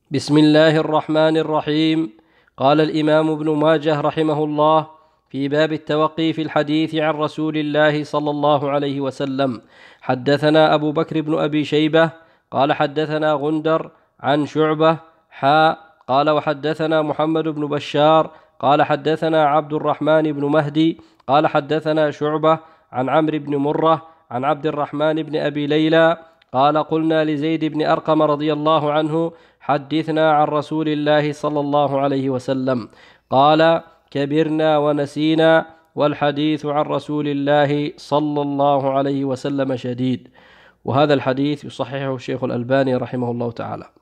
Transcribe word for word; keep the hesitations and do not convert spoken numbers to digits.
بسم الله الرحمن الرحيم. قال الإمام ابن ماجه رحمه الله في باب التوقي في الحديث عن رسول الله صلى الله عليه وسلم: حدثنا أبو بكر بن أبي شيبة قال حدثنا غندر عن شعبة حاء قال وحدثنا محمد بن بشار قال حدثنا عبد الرحمن بن مهدي قال حدثنا شعبة عن عمرو بن مرة عن عبد الرحمن بن أبي ليلى قال قلنا لزيد بن أرقم رضي الله عنه: حدثنا عن رسول الله صلى الله عليه وسلم. قال: كبرنا ونسينا، والحديث عن رسول الله صلى الله عليه وسلم شديد. وهذا الحديث يصححه الشيخ الألباني رحمه الله تعالى.